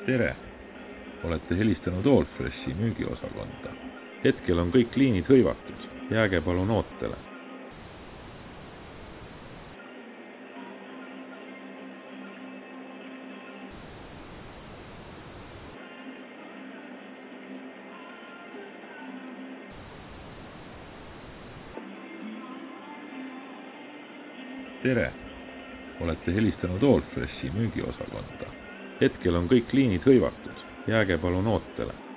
Tere! Olete helistanud Allfreshi müügiosakonda. Hetkel on kõik liinid hõivatud. Jääge palun ootele. Tere! Olete helistanud Allfreshi müügiosakonda. Hetkel on kõik liinid hõivatud. Jääge palun ootele.